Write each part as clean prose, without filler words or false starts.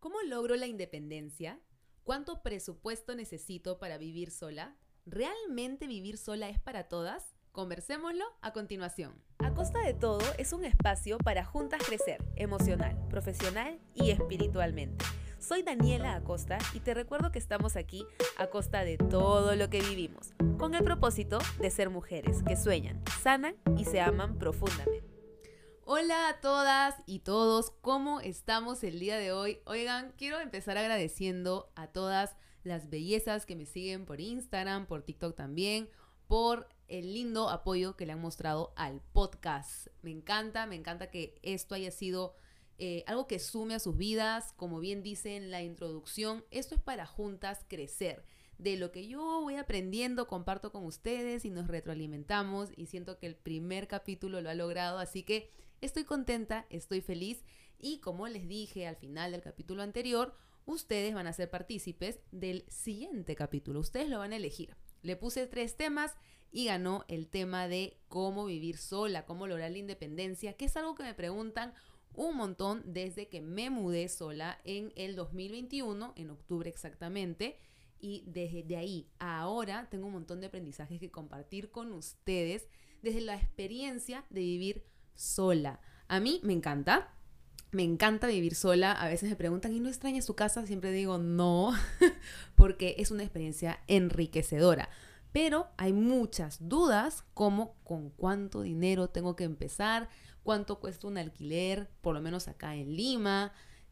¿Cómo logro la independencia? ¿Cuánto presupuesto necesito para vivir sola? ¿Realmente vivir sola es para todas? Conversémoslo a continuación. A Costa de Todo es un espacio para juntas crecer emocional, profesional y espiritualmente. Soy Daniela Acosta y te recuerdo que estamos aquí a costa de todo lo que vivimos, con el propósito de ser mujeres que sueñan, sanan y se aman profundamente. Hola a todas y todos, ¿cómo estamos el día de hoy? Oigan, quiero empezar agradeciendo a todas las bellezas que me siguen por Instagram, por TikTok también, por el lindo apoyo que le han mostrado al podcast. Me encanta que esto haya sido algo que sume a sus vidas. Como bien dice en la introducción, esto es para juntas crecer. De lo que yo voy aprendiendo, comparto con ustedes y nos retroalimentamos y siento que el primer capítulo lo ha logrado, así que estoy contenta, estoy feliz y como les dije al final del capítulo anterior, ustedes van a ser partícipes del siguiente capítulo, ustedes lo van a elegir. Le puse 3 temas y ganó el tema de cómo vivir sola, cómo lograr la independencia, que es algo que me preguntan un montón desde que me mudé sola en el 2021, en octubre exactamente. Y desde ahí a ahora tengo un montón de aprendizajes que compartir con ustedes desde la experiencia de vivir sola. A mí me encanta vivir sola. A veces me preguntan, ¿y no extrañas tu casa? Siempre digo no, porque es una experiencia enriquecedora. Pero hay muchas dudas, como con cuánto dinero tengo que empezar, cuánto cuesta un alquiler, por lo menos acá en Lima,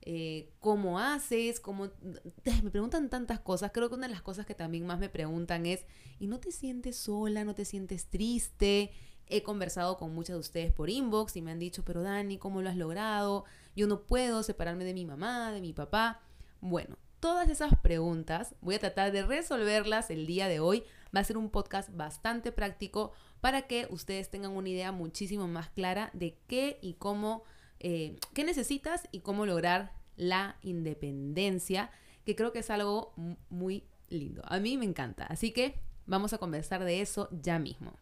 cómo haces, me preguntan tantas cosas. Creo que una de las cosas que también más me preguntan es, ¿y no te sientes sola? ¿No te sientes triste? He conversado con muchas de ustedes por inbox y me han dicho, pero Dani, ¿cómo lo has logrado? Yo no puedo separarme de mi mamá, de mi papá. Bueno, todas esas preguntas voy a tratar de resolverlas el día de hoy. Va a ser un podcast bastante práctico para que ustedes tengan una idea muchísimo más clara de qué y cómo, qué necesitas y cómo lograr la independencia, que creo que es algo muy lindo. A mí me encanta. Así que vamos a conversar de eso ya mismo.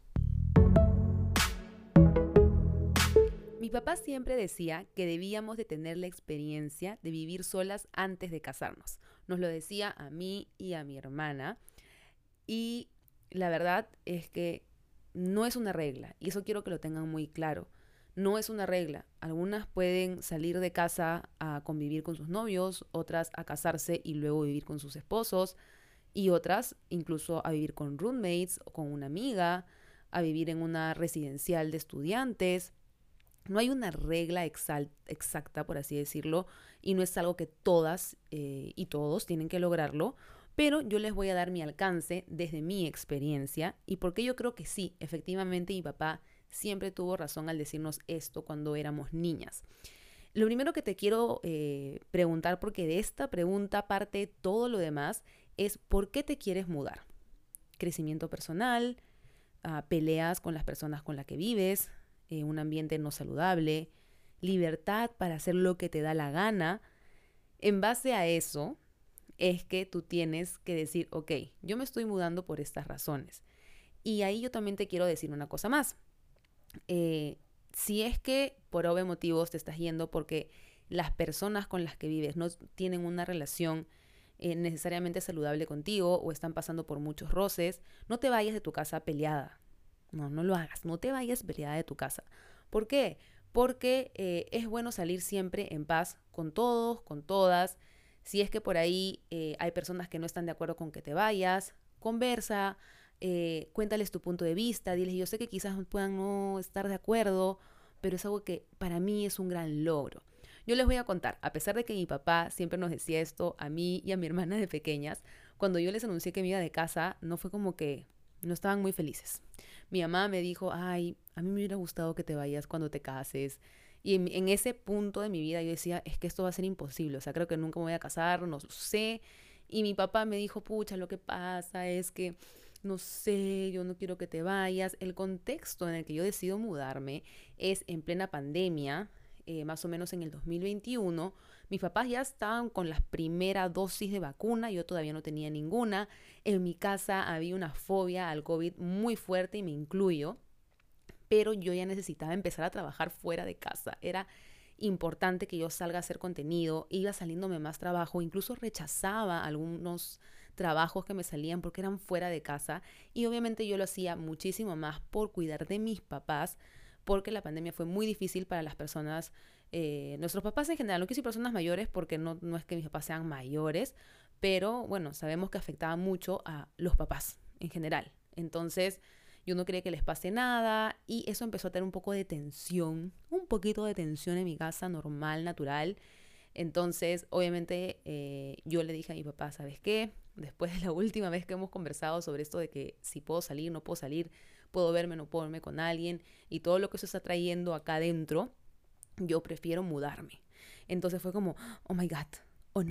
Mi papá siempre decía que debíamos de tener la experiencia de vivir solas antes de casarnos. Nos lo decía a mí y a mi hermana. Y la verdad es que no es una regla. Y eso quiero que lo tengan muy claro. No es una regla. Algunas pueden salir de casa a convivir con sus novios, otras a casarse y luego vivir con sus esposos, y otras incluso a vivir con roommates o con una amiga, a vivir en una residencial de estudiantes. No hay una regla exacta, por así decirlo, y no es algo que todas y todos tienen que lograrlo, pero yo les voy a dar mi alcance desde mi experiencia y porque yo creo que sí, efectivamente mi papá siempre tuvo razón al decirnos esto cuando éramos niñas. Lo primero que te quiero preguntar, porque de esta pregunta parte todo lo demás, es ¿por qué te quieres mudar? Crecimiento personal, peleas con las personas con las que vives, un ambiente no saludable, libertad para hacer lo que te da la gana. En base a eso es que tú tienes que decir, ok, yo me estoy mudando por estas razones. Y ahí yo también te quiero decir una cosa más. Si es que por obvios motivos te estás yendo porque las personas con las que vives no tienen una relación necesariamente saludable contigo o están pasando por muchos roces, no te vayas de tu casa peleada. No lo hagas, no te vayas peleada de tu casa. ¿Por qué? Porque es bueno salir siempre en paz con todos, con todas. Si es que por ahí hay personas que no están de acuerdo con que te vayas, conversa, cuéntales tu punto de vista, diles, yo sé que quizás puedan no estar de acuerdo, pero es algo que para mí es un gran logro. Yo les voy a contar, a pesar de que mi papá siempre nos decía esto a mí y a mi hermana de pequeñas, cuando yo les anuncié que me iba de casa, no fue como que no estaban muy felices. Mi mamá me dijo, ay, a mí me hubiera gustado que te vayas cuando te cases. Y en ese punto de mi vida yo decía, es que esto va a ser imposible, o sea, creo que nunca me voy a casar, no lo sé. Y mi papá me dijo, pucha, lo que pasa es que, no sé, yo no quiero que te vayas. El contexto en el que yo decido mudarme es en plena pandemia, más o menos en el 2021. Mis papás ya estaban con las primeras dosis de vacuna, yo todavía no tenía ninguna. En mi casa había una fobia al COVID muy fuerte y me incluyo, pero yo ya necesitaba empezar a trabajar fuera de casa. Era importante que yo salga a hacer contenido, iba saliéndome más trabajo, incluso rechazaba algunos trabajos que me salían porque eran fuera de casa y obviamente yo lo hacía muchísimo más por cuidar de mis papás porque la pandemia fue muy difícil para las personas, nuestros papás en general, no quiero decir personas mayores porque no es que mis papás sean mayores, pero bueno, sabemos que afectaba mucho a los papás en general. Entonces, yo no quería que les pase nada y eso empezó a tener un poco de tensión, un poquito de tensión en mi casa, normal, natural. Entonces, obviamente, yo le dije a mi papá, ¿sabes qué? Después de la última vez que hemos conversado sobre esto de que si puedo salir, no puedo salir, puedo verme, no puedo verme con alguien y todo lo que eso está trayendo acá adentro, yo prefiero mudarme. Entonces fue como, oh my God, oh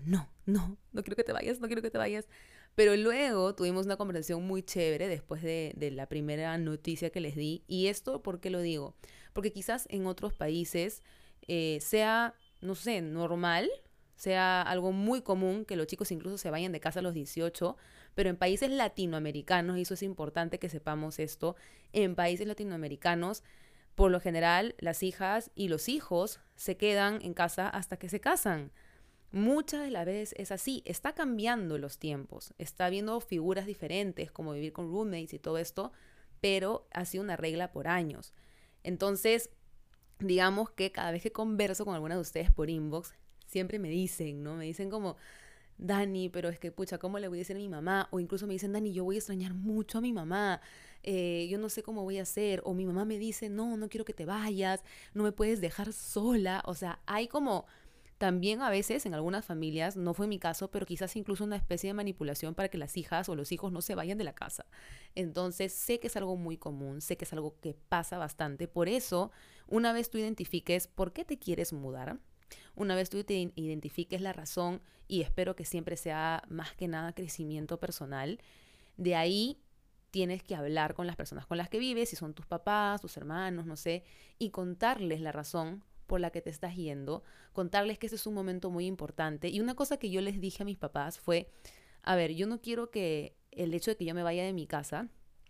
no quiero que te vayas, no quiero que te vayas. Pero luego tuvimos una conversación muy chévere después de la primera noticia que les di. Y esto, ¿por qué lo digo? Porque quizás en otros países sea, no sé, normal, sea algo muy común que los chicos incluso se vayan de casa a los 18, pero en países latinoamericanos, y eso es importante que sepamos esto, en países latinoamericanos, por lo general, las hijas y los hijos se quedan en casa hasta que se casan. Muchas de las veces es así, está cambiando los tiempos, está viendo figuras diferentes como vivir con roommates y todo esto, pero ha sido una regla por años. Entonces, digamos que cada vez que converso con alguna de ustedes por inbox, siempre me dicen, ¿no? Me dicen como, Dani, pero es que, pucha, ¿cómo le voy a decir a mi mamá? O incluso me dicen, Dani, yo voy a extrañar mucho a mi mamá, yo no sé cómo voy a hacer. O mi mamá me dice, no quiero que te vayas, no me puedes dejar sola. O sea, hay como también a veces en algunas familias, no fue mi caso, pero quizás incluso una especie de manipulación para que las hijas o los hijos no se vayan de la casa. Entonces sé que es algo muy común, sé que es algo que pasa bastante. Por eso, una vez tú identifiques por qué te quieres mudar, una vez tú te identifiques la razón y espero que siempre sea más que nada crecimiento personal, de ahí tienes que hablar con las personas con las que vives, si son tus papás, tus hermanos, no sé, y contarles la razón por la que te estás yendo, contarles que ese es un momento muy importante. Y una cosa que yo les dije a mis papás fue, a ver, yo no quiero que el hecho de que yo me vaya de mi casa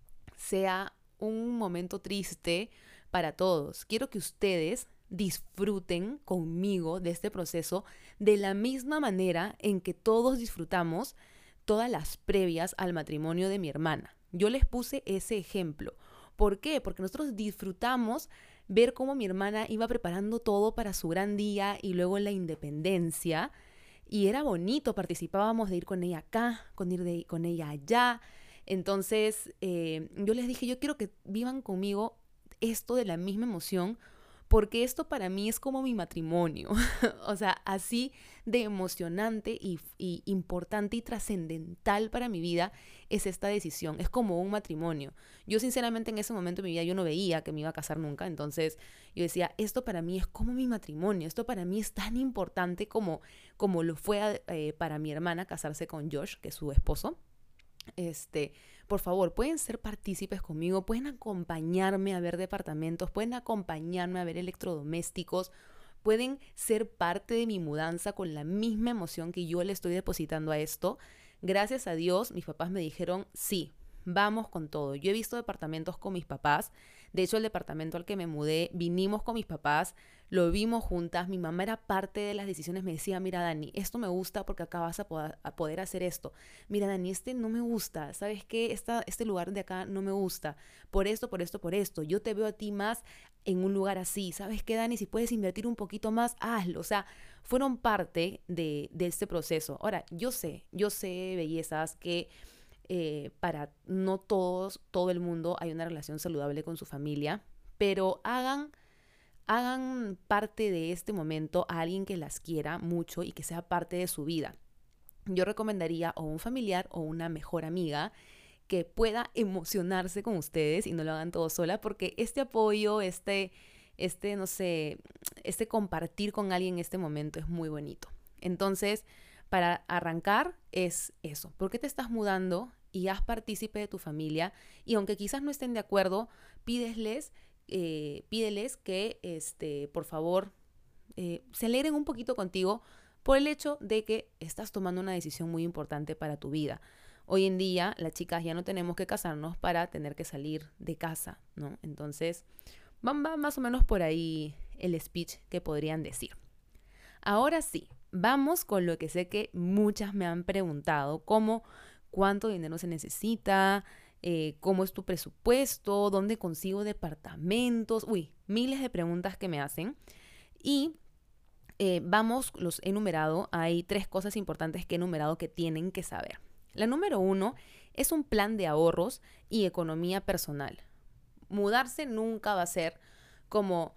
sea un momento triste para todos. Quiero que ustedes disfruten conmigo de este proceso de la misma manera en que todos disfrutamos todas las previas al matrimonio de mi hermana. Yo les puse ese ejemplo. ¿Por qué? Porque nosotros disfrutamos ver cómo mi hermana iba preparando todo para su gran día y luego la independencia. Y era bonito, participábamos de ir con ella acá, con ella allá. Entonces, yo les dije, yo quiero que vivan conmigo esto de la misma emoción, porque esto para mí es como mi matrimonio. O sea, así de emocionante y importante y trascendental para mi vida es esta decisión. Es como un matrimonio. Yo sinceramente en ese momento de mi vida yo no veía que me iba a casar nunca. Entonces yo decía, esto para mí es como mi matrimonio. Esto para mí es tan importante como lo fue para mi hermana casarse con Josh, que es su esposo. Por favor, pueden ser partícipes conmigo, pueden acompañarme a ver departamentos, pueden acompañarme a ver electrodomésticos, pueden ser parte de mi mudanza con la misma emoción que yo le estoy depositando a esto. Gracias a Dios, mis papás me dijeron, sí, vamos con todo. Yo he visto departamentos con mis papás. De hecho, el departamento al que me mudé, vinimos con mis papás, lo vimos juntas. Mi mamá era parte de las decisiones. Me decía, mira, Dani, esto me gusta porque acá vas a poder hacer esto. Mira, Dani, este no me gusta. ¿Sabes qué? Este lugar de acá no me gusta. Por esto, por esto, por esto. Yo te veo a ti más en un lugar así. ¿Sabes qué, Dani? Si puedes invertir un poquito más, hazlo. O sea, fueron parte de este proceso. Ahora, yo sé, bellezas, que para no todo el mundo hay una relación saludable con su familia, pero hagan parte de este momento a alguien que las quiera mucho y que sea parte de su vida. Yo recomendaría o un familiar o una mejor amiga que pueda emocionarse con ustedes y no lo hagan todo sola, porque este apoyo, no sé, este compartir con alguien en este momento es muy bonito. Entonces, para arrancar es eso. ¿Por qué te estás mudando? Y haz partícipe de tu familia. Y aunque quizás no estén de acuerdo, pídeles que, por favor, se alegren un poquito contigo por el hecho de que estás tomando una decisión muy importante para tu vida. Hoy en día, las chicas ya no tenemos que casarnos para tener que salir de casa, ¿no? Entonces, va más o menos por ahí el speech que podrían decir. Ahora sí, vamos con lo que sé que muchas me han preguntado, como cuánto dinero se necesita, cómo es tu presupuesto, dónde consigo departamentos, miles de preguntas que me hacen. Y los he enumerado, hay 3 cosas importantes que he enumerado que tienen que saber. La número 1 es un plan de ahorros y economía personal. Mudarse nunca va a ser como,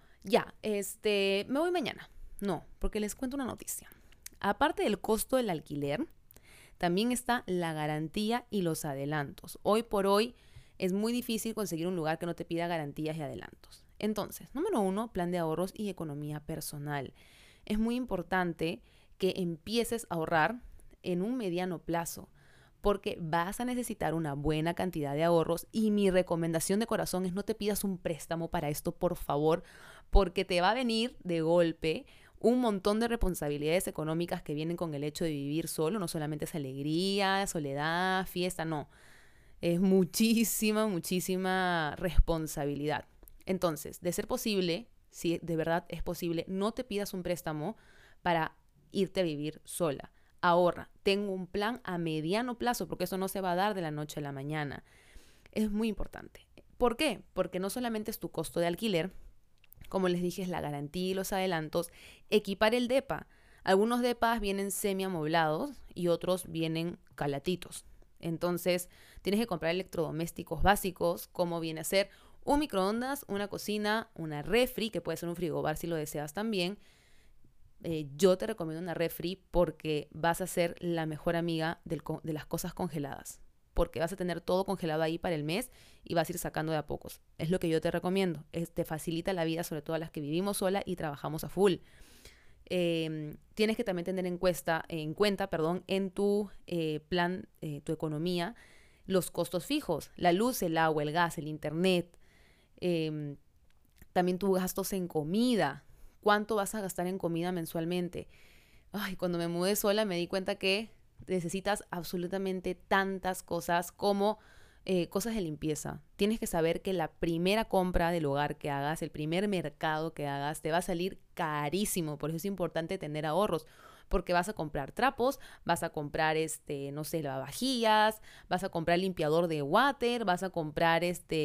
me voy mañana. No, porque les cuento una noticia. Aparte del costo del alquiler, también está la garantía y los adelantos. Hoy por hoy es muy difícil conseguir un lugar que no te pida garantías y adelantos. Entonces, número 1, plan de ahorros y economía personal. Es muy importante que empieces a ahorrar en un mediano plazo, porque vas a necesitar una buena cantidad de ahorros y mi recomendación de corazón es no te pidas un préstamo para esto, por favor, porque te va a venir de golpe un montón de responsabilidades económicas que vienen con el hecho de vivir solo. No solamente es alegría, soledad, fiesta, no. Es muchísima responsabilidad. Entonces, de ser posible, si de verdad es posible, no te pidas un préstamo para irte a vivir sola. Ahorra, tengo un plan a mediano plazo, porque eso no se va a dar de la noche a la mañana. Es muy importante. ¿Por qué? Porque no solamente es tu costo de alquiler, como les dije, es la garantía y los adelantos. Equipar el depa. Algunos depas vienen semi-amoblados y otros vienen calatitos. Entonces, tienes que comprar electrodomésticos básicos, como viene a ser un microondas, una cocina, una refri, que puede ser un frigobar si lo deseas también. Yo te recomiendo una refri porque vas a ser la mejor amiga de las cosas congeladas, porque vas a tener todo congelado ahí para el mes y vas a ir sacando de a pocos. Es lo que yo te recomiendo. Te facilita la vida, sobre todo a las que vivimos sola y trabajamos a full. Tienes que también tener en cuenta en tu plan, tu economía, los costos fijos, la luz, el agua, el gas, el internet, también tus gastos en comida. ¿Cuánto vas a gastar en comida mensualmente? Cuando me mudé sola me di cuenta que necesitas absolutamente tantas cosas como cosas de limpieza. Tienes que saber que la primera compra del hogar que hagas, el primer mercado que hagas, te va a salir carísimo. Por eso es importante tener ahorros, porque vas a comprar trapos, vas a comprar, lavavajillas, vas a comprar limpiador de water, vas a comprar,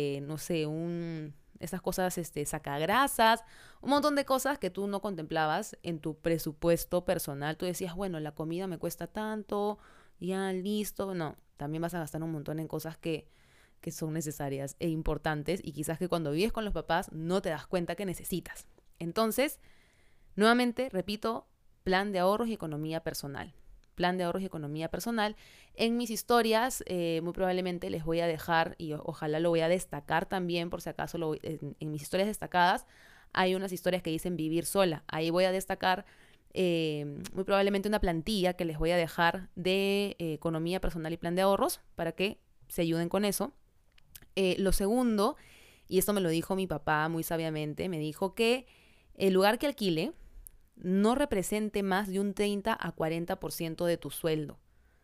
esas cosas, sacagrasas, un montón de cosas que tú no contemplabas en tu presupuesto personal. Tú decías, bueno, la comida me cuesta tanto, ya listo. No, también vas a gastar un montón en cosas que son necesarias e importantes y quizás que cuando vives con los papás no te das cuenta que necesitas. Entonces, nuevamente, repito, plan de ahorros y economía personal. Plan de ahorros y economía personal. En mis historias muy probablemente les voy a dejar, y ojalá lo voy a destacar también, por si acaso en mis historias destacadas hay unas historias que dicen vivir sola. Ahí voy a destacar muy probablemente una plantilla que les voy a dejar de economía personal y plan de ahorros para que se ayuden con eso. Lo segundo, y esto me lo dijo mi papá muy sabiamente, me dijo que el lugar que alquile no represente más de un 30 a 40% de tu sueldo,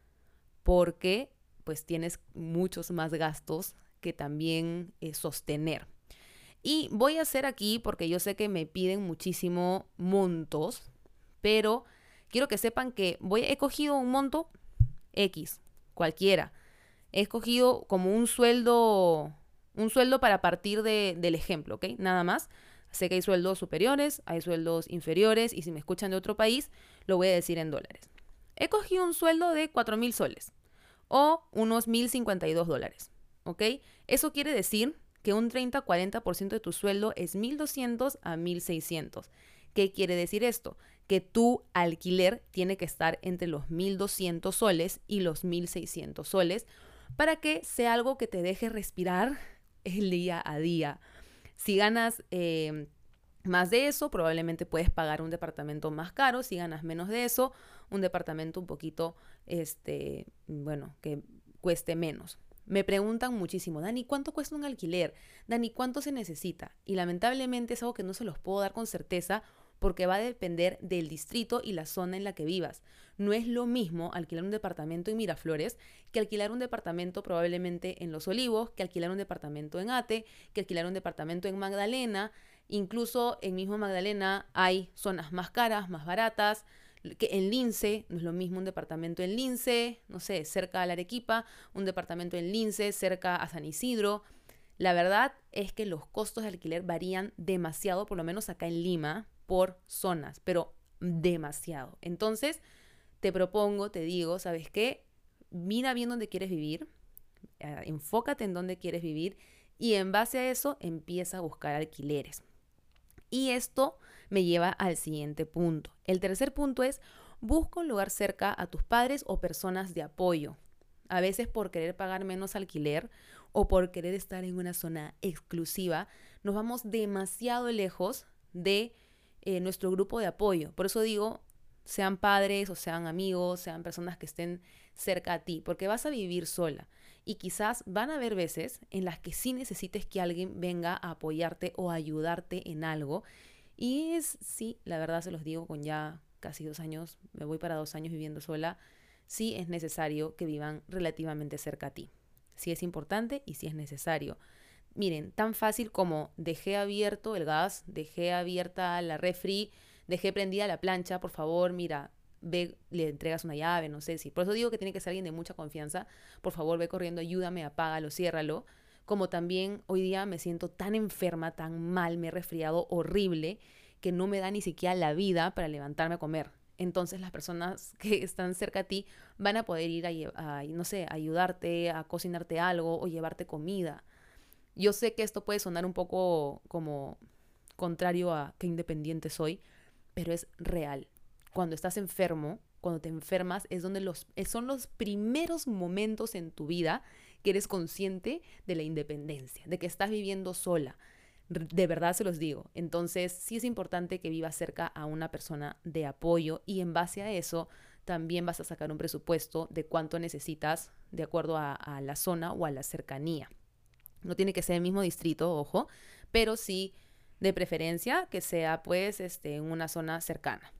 porque pues tienes muchos más gastos que también sostener. Y voy a hacer aquí, porque yo sé que me piden muchísimo montos, pero quiero que sepan que he cogido un monto X, cualquiera. He escogido como un sueldo para partir del ejemplo, ¿ok? Nada más. Sé que hay sueldos superiores, hay sueldos inferiores, y si me escuchan de otro país, lo voy a decir en dólares. He cogido un sueldo de 4,000 soles o unos $1,052, ¿ok? Eso quiere decir que un 30-40% de tu sueldo es 1,200 a 1,600. ¿Qué quiere decir esto? Que tu alquiler tiene que estar entre los 1,200 soles y los 1,600 soles para que sea algo que te deje respirar el día a día. Si ganas más de eso, probablemente puedes pagar un departamento más caro. Si ganas menos de eso, un departamento un poquito, que cueste menos. Me preguntan muchísimo, Dani, ¿cuánto cuesta un alquiler? Dani, ¿cuánto se necesita? Y lamentablemente es algo que no se los puedo dar con certeza, porque va a depender del distrito y la zona en la que vivas. No es lo mismo alquilar un departamento en Miraflores que alquilar un departamento probablemente en Los Olivos, que alquilar un departamento en Ate, que alquilar un departamento en Magdalena, Incluso en mismo Magdalena hay zonas más caras, más baratas, que en Lince no es lo mismo un departamento en Lince, no sé, cerca a la Arequipa, un departamento en Lince, cerca a San Isidro. La verdad es que los costos de alquiler varían demasiado, por lo menos acá en Lima, por zonas, pero demasiado. Entonces, te propongo, te digo, ¿sabes qué? Mira bien dónde quieres vivir, enfócate en dónde quieres vivir y en base a eso empieza a buscar alquileres. Y esto me lleva al siguiente punto. El tercer punto es, busca un lugar cerca a tus padres o personas de apoyo. A veces por querer pagar menos alquiler o por querer estar en una zona exclusiva, nos vamos demasiado lejos de nuestro grupo de apoyo. Por eso digo, sean padres o sean amigos, sean personas que estén cerca a ti, porque vas a vivir sola. Y quizás van a haber veces en las que sí necesites que alguien venga a apoyarte o ayudarte en algo. Y sí, la verdad se los digo, con ya casi 2 años, me voy para 2 años viviendo sola, sí es necesario que vivan relativamente cerca a ti. Sí es importante y sí es necesario. Miren, tan fácil como dejé abierto el gas, dejé abierta la refri, dejé prendida la plancha, por favor, mira, ve, le entregas una llave, no sé si. Por eso digo que tiene que ser alguien de mucha confianza. Por favor, ve corriendo, ayúdame, apágalo, ciérralo. Como también hoy día me siento tan enferma, tan mal, me he resfriado horrible, que no me da ni siquiera la vida para levantarme a comer. Entonces las personas que están cerca a ti van a poder ir no sé, a ayudarte, a cocinarte algo o llevarte comida. Yo sé que esto puede sonar un poco como contrario a qué independiente soy, pero es real. Cuando estás enfermo, cuando te enfermas, es donde son los primeros momentos en tu vida que eres consciente de la independencia, de que estás viviendo sola. De verdad se los digo. Entonces, sí es importante que vivas cerca a una persona de apoyo y en base a eso también vas a sacar un presupuesto de cuánto necesitas de acuerdo a la zona o a la cercanía. No tiene que ser el mismo distrito, ojo, pero sí de preferencia que sea pues en una zona cercana.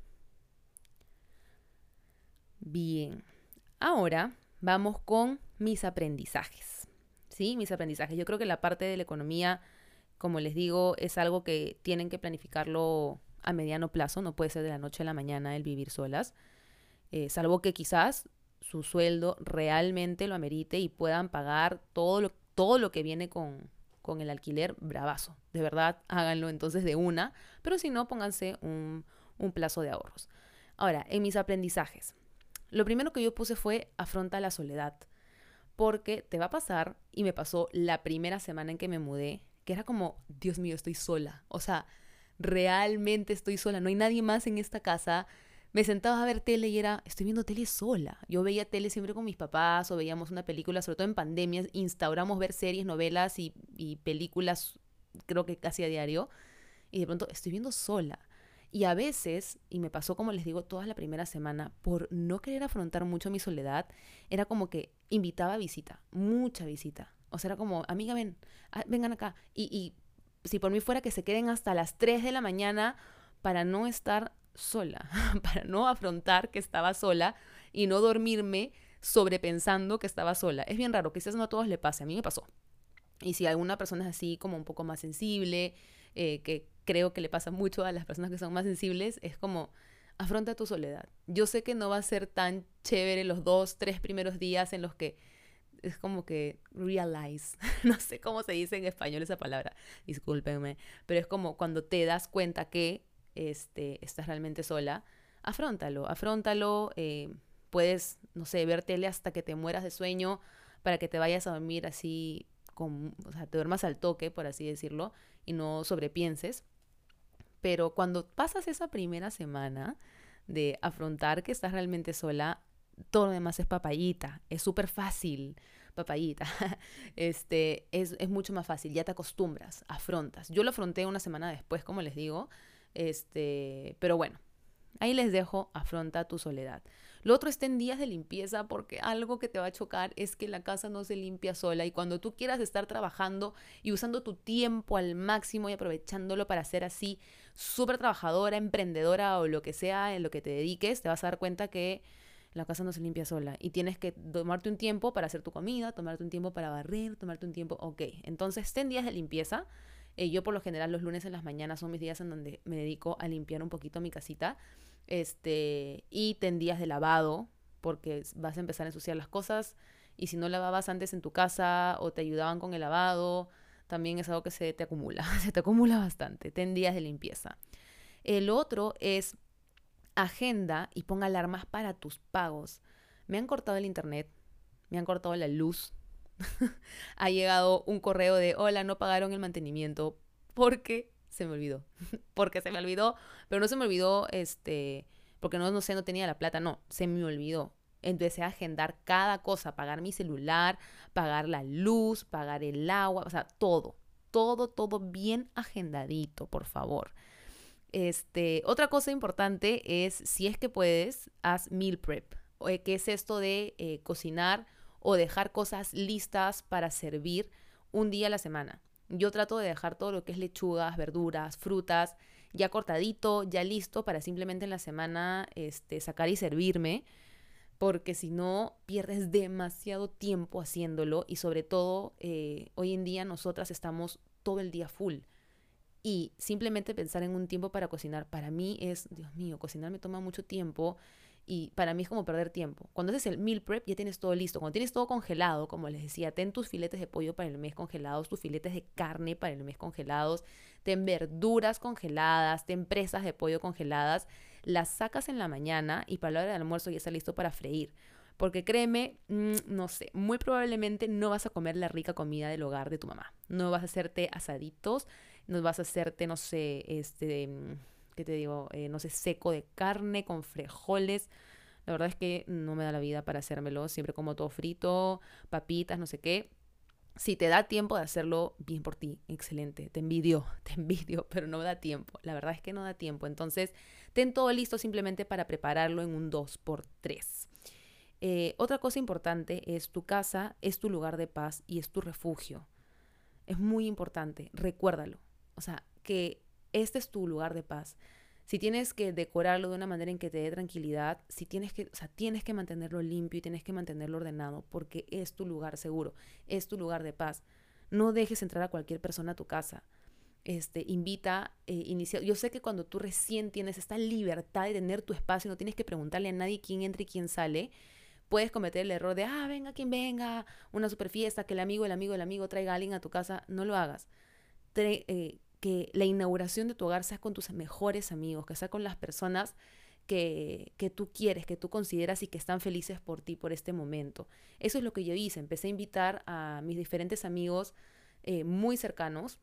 Bien, ahora vamos con mis aprendizajes. ¿Sí? Mis aprendizajes. Yo creo que la parte de la economía, como les digo, es algo que tienen que planificarlo a mediano plazo. No puede ser de la noche a la mañana el vivir solas. Salvo que quizás su sueldo realmente lo amerite y puedan pagar todo lo que viene con el alquiler, bravazo. De verdad, háganlo entonces de una. Pero si no, pónganse un plazo de ahorros. Ahora, en mis aprendizajes. Lo primero que yo puse fue afronta la soledad, porque te va a pasar, y me pasó la primera semana en que me mudé, que era como, Dios mío, estoy sola. O sea, realmente estoy sola, no hay nadie más en esta casa. Me sentaba a ver tele y era, estoy viendo tele sola. Yo veía tele siempre con mis papás o veíamos una película, sobre todo en pandemia, instauramos ver series, novelas y películas, creo que casi a diario, y de pronto estoy viendo sola. Y a veces, y me pasó como les digo, toda la primera semana, por no querer afrontar mucho mi soledad, era como que invitaba a visita, mucha visita. O sea, era como, amiga, vengan acá. Y si por mí fuera que se queden hasta las 3 de la mañana para no estar sola, para no afrontar que estaba sola y no dormirme sobrepensando que estaba sola. Es bien raro, quizás no a todos le pase, a mí me pasó. Y si alguna persona es así como un poco más sensible, que creo que le pasa mucho a las personas que son más sensibles, es como, afronta tu soledad. Yo sé que no va a ser tan chévere los 2, 3 primeros días en los que es como que realize, no sé cómo se dice en español esa palabra, discúlpenme, pero es como cuando te das cuenta que estás realmente sola, afrontalo, puedes, no sé, ver tele hasta que te mueras de sueño para que te vayas a dormir así, o sea, te duermas al toque, por así decirlo, y no sobrepienses. Pero cuando pasas esa primera semana de afrontar que estás realmente sola, todo lo demás es papayita, es súper fácil, papayita. Es mucho más fácil, ya te acostumbras, afrontas. Yo lo afronté una semana después, como les digo, pero bueno, ahí les dejo, afronta tu soledad. Lo otro está en días de limpieza porque algo que te va a chocar es que la casa no se limpia sola y cuando tú quieras estar trabajando y usando tu tiempo al máximo y aprovechándolo para ser así súper trabajadora, emprendedora o lo que sea en lo que te dediques, te vas a dar cuenta que la casa no se limpia sola y tienes que tomarte un tiempo para hacer tu comida, tomarte un tiempo para barrer, tomarte un tiempo, ok. Entonces, ten días de limpieza, Yo por lo general los lunes en las mañanas son mis días en donde me dedico a limpiar un poquito mi casita. Y ten días de lavado, porque vas a empezar a ensuciar las cosas. Y si no lavabas antes en tu casa o te ayudaban con el lavado, también es algo que se te acumula, se te acumula bastante. Ten días de limpieza. El otro es agenda y pon alarmas para tus pagos. Me han cortado el internet, me han cortado la luz. Ha llegado un correo de, hola, no pagaron el mantenimiento porque se me olvidó. Porque se me olvidó, pero no se me olvidó, porque no sé, no tenía la plata, no, se me olvidó. Empecé a agendar cada cosa, pagar mi celular, pagar la luz, pagar el agua, o sea, todo bien agendadito, por favor. Otra cosa importante es, si es que puedes, haz meal prep, que es esto de cocinar o dejar cosas listas para servir un día a la semana. Yo trato de dejar todo lo que es lechugas, verduras, frutas, ya cortadito, ya listo para simplemente en la semana sacar y servirme, porque si no pierdes demasiado tiempo haciéndolo y sobre todo hoy en día nosotras estamos todo el día full. Y simplemente pensar en un tiempo para cocinar, para mí es, Dios mío, cocinar me toma mucho tiempo y para mí es como perder tiempo. Cuando haces el meal prep ya tienes todo listo. Cuando tienes todo congelado, como les decía, ten tus filetes de pollo para el mes congelados, tus filetes de carne para el mes congelados, ten verduras congeladas, ten presas de pollo congeladas, las sacas en la mañana y para la hora del almuerzo ya está listo para freír. Porque créeme, no sé, muy probablemente no vas a comer la rica comida del hogar de tu mamá. No vas a hacerte asaditos, no vas a hacerte, no sé, ¿qué te digo? No sé, seco de carne con frijoles. La verdad es que no me da la vida para hacérmelo. Siempre como todo frito, papitas, no sé qué. Si te da tiempo de hacerlo, bien por ti, excelente. Te envidio, pero no da tiempo. La verdad es que no da tiempo. Entonces, ten todo listo simplemente para prepararlo en un 2x3. Otra cosa importante es tu casa, es tu lugar de paz y es tu refugio. Es muy importante, recuérdalo. O sea, que este es tu lugar de paz. Si tienes que decorarlo de una manera en que te dé tranquilidad, si tienes que, o sea, tienes que mantenerlo limpio y tienes que mantenerlo ordenado porque es tu lugar seguro, es tu lugar de paz. No dejes entrar a cualquier persona a tu casa. Invita, inicia. Yo sé que cuando tú recién tienes esta libertad de tener tu espacio, no tienes que preguntarle a nadie quién entra y quién sale, puedes cometer el error de, venga quien venga, una super fiesta, que el amigo traiga a alguien a tu casa. No lo hagas. Que la inauguración de tu hogar sea con tus mejores amigos, que sea con las personas que tú quieres, que tú consideras y que están felices por ti por este momento. Eso es lo que yo hice. Empecé a invitar a mis diferentes amigos muy cercanos,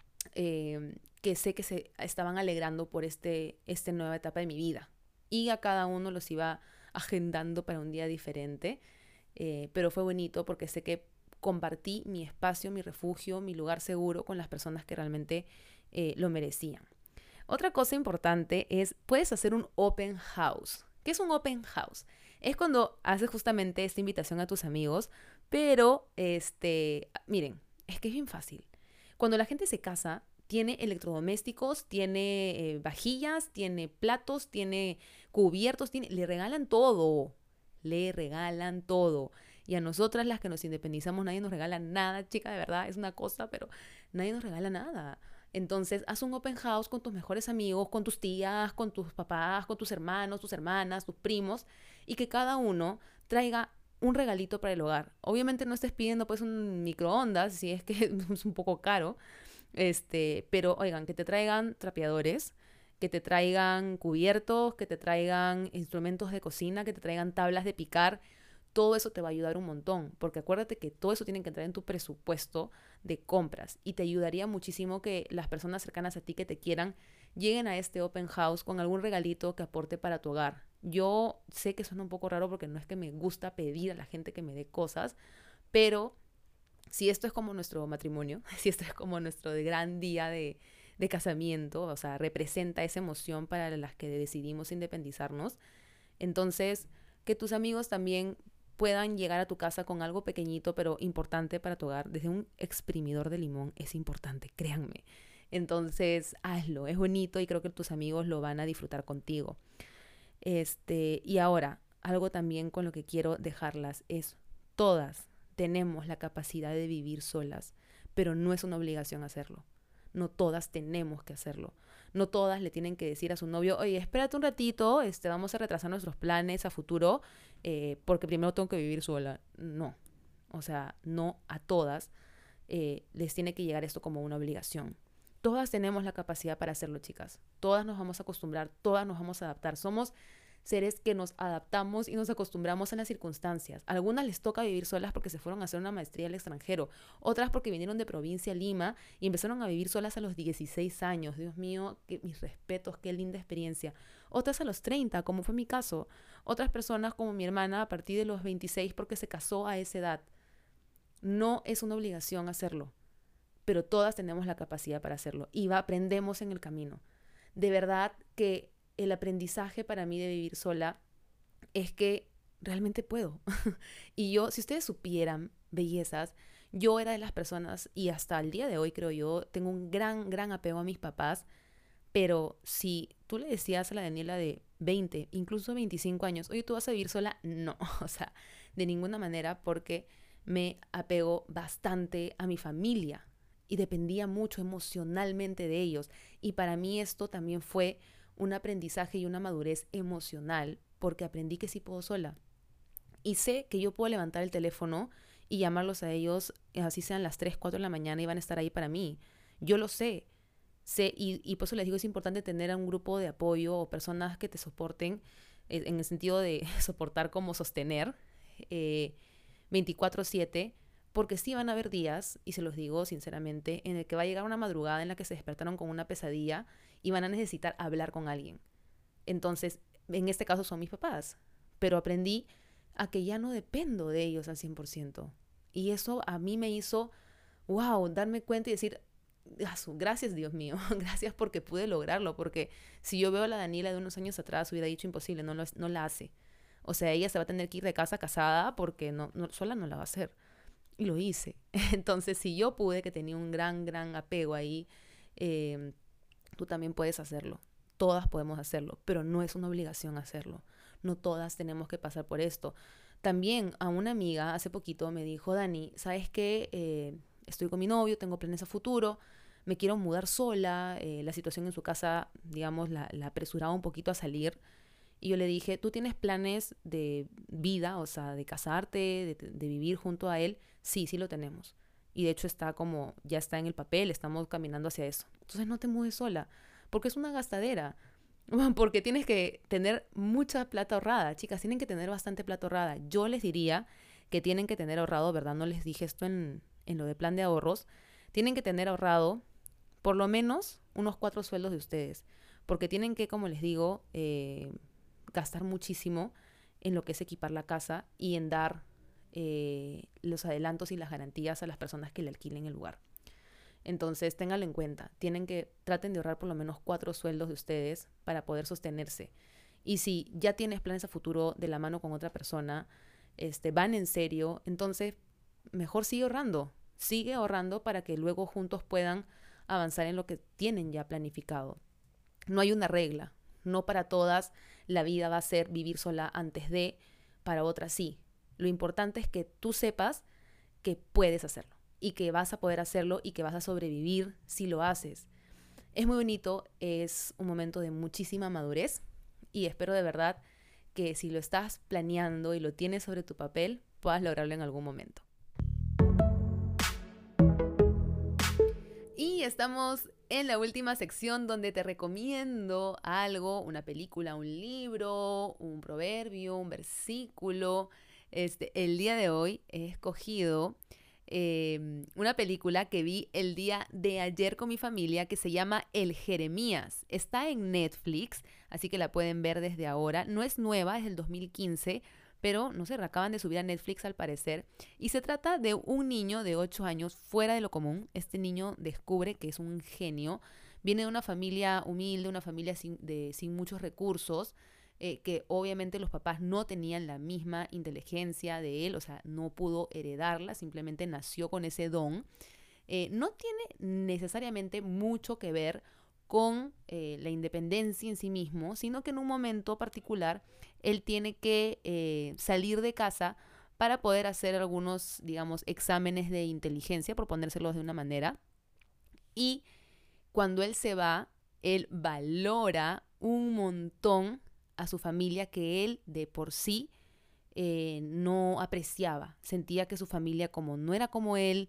que sé que se estaban alegrando por esta nueva etapa de mi vida. Y a cada uno los iba agendando para un día diferente. Pero fue bonito porque sé que compartí mi espacio, mi refugio, mi lugar seguro con las personas que realmente lo merecían. Otra cosa importante es, puedes hacer un open house. ¿Qué es un open house? Es cuando haces justamente esta invitación a tus amigos, pero miren, es que es bien fácil. Cuando la gente se casa, tiene electrodomésticos, tiene vajillas, tiene platos, tiene cubiertos, le regalan todo. Le regalan todo. Y a nosotras las que nos independizamos nadie nos regala nada, chica, de verdad, es una cosa, pero nadie nos regala nada. Entonces, haz un open house con tus mejores amigos, con tus tías, con tus papás, con tus hermanos, tus hermanas, tus primos, y que cada uno traiga un regalito para el hogar. Obviamente no estés pidiendo pues un microondas, si es que es un poco caro, pero oigan, que te traigan trapeadores, que te traigan cubiertos, que te traigan instrumentos de cocina, que te traigan tablas de picar. Todo eso te va a ayudar un montón, porque acuérdate que todo eso tiene que entrar en tu presupuesto de compras y te ayudaría muchísimo que las personas cercanas a ti que te quieran lleguen a este open house con algún regalito que aporte para tu hogar. Yo sé que suena un poco raro porque no es que me gusta pedir a la gente que me dé cosas, pero si esto es como nuestro matrimonio, si esto es como nuestro gran día de casamiento, o sea, representa esa emoción para las que decidimos independizarnos, entonces que tus amigos también puedan llegar a tu casa con algo pequeñito pero importante para tu hogar. Desde un exprimidor de limón es importante, créanme. Entonces, hazlo, es bonito y creo que tus amigos lo van a disfrutar contigo. Y ahora, algo también con lo que quiero dejarlas es, todas tenemos la capacidad de vivir solas, pero no es una obligación hacerlo. No todas tenemos que hacerlo. No todas le tienen que decir a su novio, oye, espérate un ratito, vamos a retrasar nuestros planes a futuro porque primero tengo que vivir sola. No, o sea, no a todas les tiene que llegar esto como una obligación. Todas tenemos la capacidad para hacerlo, chicas. Todas nos vamos a acostumbrar, todas nos vamos a adaptar. Somos seres que nos adaptamos y nos acostumbramos a las circunstancias. A algunas les toca vivir solas porque se fueron a hacer una maestría al extranjero, otras porque vinieron de provincia a Lima y empezaron a vivir solas a los 16 años. Dios mío, mis respetos, qué linda experiencia. Otras a los 30, como fue mi caso. Otras personas, como mi hermana, a partir de los 26 porque se casó a esa edad. No es una obligación hacerlo, pero todas tenemos la capacidad para hacerlo y aprendemos en el camino. De verdad que el aprendizaje para mí de vivir sola es que realmente puedo. Y yo, si ustedes supieran, bellezas, yo era de las personas, y hasta el día de hoy creo yo, tengo un gran apego a mis papás, pero si tú le decías a la Daniela de 20, incluso 25 años, oye, ¿tú vas a vivir sola? No, o sea, de ninguna manera, porque me apego bastante a mi familia y dependía mucho emocionalmente de ellos. Y para mí esto también fue un aprendizaje y una madurez emocional, porque aprendí que sí puedo sola. Y sé que yo puedo levantar el teléfono y llamarlos a ellos, así sean las 3, 4 de la mañana, y van a estar ahí para mí. Yo lo sé. Y por eso les digo, es importante tener a un grupo de apoyo o personas que te soporten, en el sentido de soportar como sostener, 24/7, porque sí van a haber días, y se los digo sinceramente, en el que va a llegar una madrugada en la que se despertaron con una pesadilla y van a necesitar hablar con alguien. Entonces, en este caso son mis papás, pero aprendí a que ya no dependo de ellos al 100%. Y eso a mí me hizo, wow, darme cuenta y decir, gracias Dios mío, gracias porque pude lograrlo, porque si yo veo a la Daniela de unos años atrás hubiera dicho imposible, no la hace. O sea, ella se va a tener que ir de casa casada porque sola no la va a hacer. Y lo hice. Entonces, si yo pude, que tenía un gran apego ahí, eh, tú también puedes hacerlo. Todas podemos hacerlo, pero no es una obligación hacerlo. No todas tenemos que pasar por esto. También a una amiga hace poquito me dijo, Dani, ¿sabes qué? Estoy con mi novio, tengo planes a futuro, me quiero mudar sola, la situación en su casa, digamos, la apresuraba un poquito a salir. Y yo le dije, ¿tú tienes planes de vida, o sea, de casarte, de vivir junto a él? Sí, sí lo tenemos. Y de hecho ya está en el papel, estamos caminando hacia eso. Entonces no te mudes sola, porque es una gastadera. Porque tienes que tener mucha plata ahorrada. Chicas, tienen que tener bastante plata ahorrada. Yo les diría que tienen que tener ahorrado, ¿verdad? No les dije esto en lo de plan de ahorros. Tienen que tener ahorrado por lo menos unos 4 sueldos de ustedes. Porque tienen que, como les digo, gastar muchísimo en lo que es equipar la casa y en dar los adelantos y las garantías a las personas que le alquilen el lugar. Entonces, ténganlo en cuenta. Traten de ahorrar por lo menos 4 sueldos de ustedes para poder sostenerse. Y si ya tienes planes a futuro de la mano con otra persona, van en serio, entonces mejor sigue ahorrando. Sigue ahorrando para que luego juntos puedan avanzar en lo que tienen ya planificado. No hay una regla. No para todas la vida va a ser vivir sola antes de, para otras sí. Lo importante es que tú sepas que puedes hacerlo y que vas a poder hacerlo y que vas a sobrevivir si lo haces. Es muy bonito, es un momento de muchísima madurez y espero de verdad que si lo estás planeando y lo tienes sobre tu papel, puedas lograrlo en algún momento. Y estamos en la última sección donde te recomiendo algo, una película, un libro, un proverbio, un versículo. El día de hoy he escogido una película que vi el día de ayer con mi familia que se llama El Jeremías. Está en Netflix, así que la pueden ver desde ahora. No es nueva, es del 2015, pero no sé, la acaban de subir a Netflix al parecer. Y se trata de un niño de 8 años fuera de lo común. Este niño descubre que es un genio. Viene de una familia humilde, una familia sin muchos recursos, que obviamente los papás no tenían la misma inteligencia de él, o sea, no pudo heredarla, simplemente nació con ese don. No tiene necesariamente mucho que ver con la independencia en sí mismo, sino que en un momento particular él tiene que salir de casa para poder hacer algunos, digamos, exámenes de inteligencia, por ponérselos de una manera, y cuando él se va, él valora un montón a su familia que él de por sí no apreciaba. Sentía que su familia, como no era como él,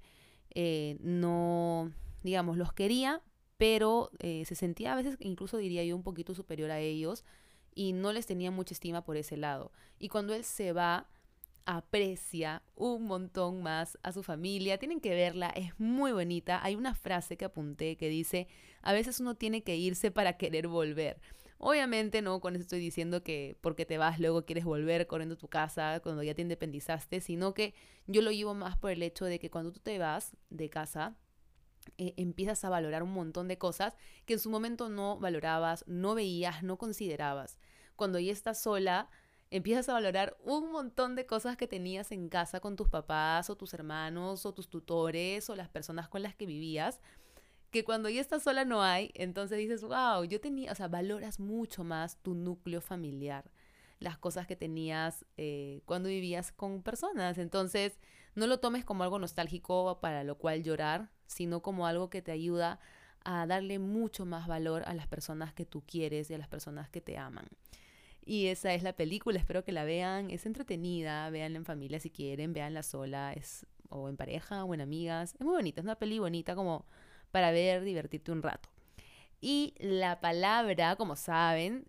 no, digamos, los quería, pero se sentía a veces, incluso diría yo, un poquito superior a ellos y no les tenía mucha estima por ese lado. Y cuando él se va, aprecia un montón más a su familia. Tienen que verla, es muy bonita. Hay una frase que apunté que dice, a veces uno tiene que irse para querer volver. Obviamente no con eso estoy diciendo que porque te vas luego quieres volver corriendo a tu casa cuando ya te independizaste, sino que yo lo llevo más por el hecho de que cuando tú te vas de casa, empiezas a valorar un montón de cosas que en su momento no valorabas, no veías, no considerabas. Cuando ya estás sola, empiezas a valorar un montón de cosas que tenías en casa con tus papás o tus hermanos o tus tutores o las personas con las que vivías, que cuando ya estás sola no hay. Entonces dices, wow, yo tenía, o sea, valoras mucho más tu núcleo familiar, las cosas que tenías cuando vivías con personas. Entonces, no lo tomes como algo nostálgico para lo cual llorar, sino como algo que te ayuda a darle mucho más valor a las personas que tú quieres y a las personas que te aman. Y esa es la película, espero que la vean, es entretenida, véanla en familia si quieren, véanla sola, o en pareja o en amigas, es muy bonita, es una peli bonita como para ver, divertirte un rato. Y la palabra, como saben,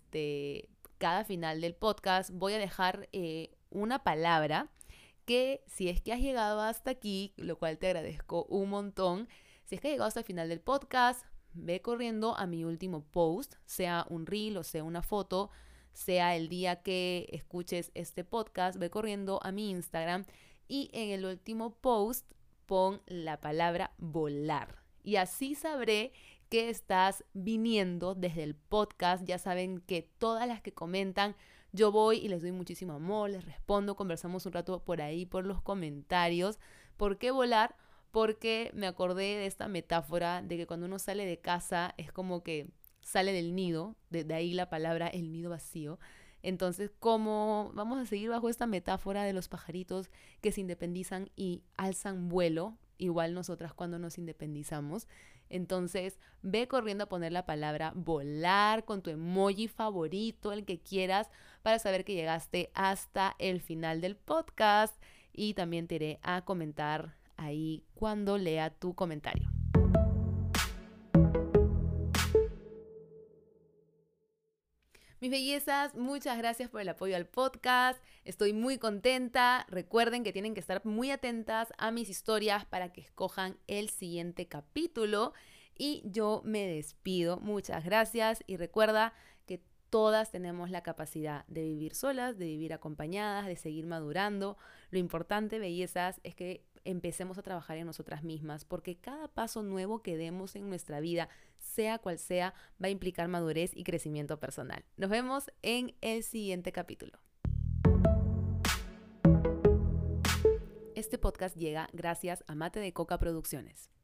cada final del podcast voy a dejar una palabra que si es que has llegado hasta aquí, lo cual te agradezco un montón, si es que has llegado hasta el final del podcast, ve corriendo a mi último post, sea un reel o sea una foto, sea el día que escuches este podcast, ve corriendo a mi Instagram y en el último post pon la palabra volar. Y así sabré que estás viniendo desde el podcast. Ya saben que todas las que comentan, yo voy y les doy muchísimo amor, les respondo, conversamos un rato por ahí, por los comentarios. ¿Por qué volar? Porque me acordé de esta metáfora de que cuando uno sale de casa es como que sale del nido, de ahí la palabra el nido vacío. Entonces, ¿cómo vamos a seguir bajo esta metáfora de los pajaritos que se independizan y alzan vuelo? Igual nosotras cuando nos independizamos. Entonces, ve corriendo a poner la palabra volar con tu emoji favorito, el que quieras, para saber que llegaste hasta el final del podcast. Y también te iré a comentar ahí cuando lea tu comentario. Mis bellezas, muchas gracias por el apoyo al podcast. Estoy muy contenta. Recuerden que tienen que estar muy atentas a mis historias para que escojan el siguiente capítulo. Y yo me despido. Muchas gracias. Y recuerda que todas tenemos la capacidad de vivir solas, de vivir acompañadas, de seguir madurando. Lo importante, bellezas, es que empecemos a trabajar en nosotras mismas, porque cada paso nuevo que demos en nuestra vida, sea cual sea, va a implicar madurez y crecimiento personal. Nos vemos en el siguiente capítulo. Este podcast llega gracias a Mate de Coca Producciones.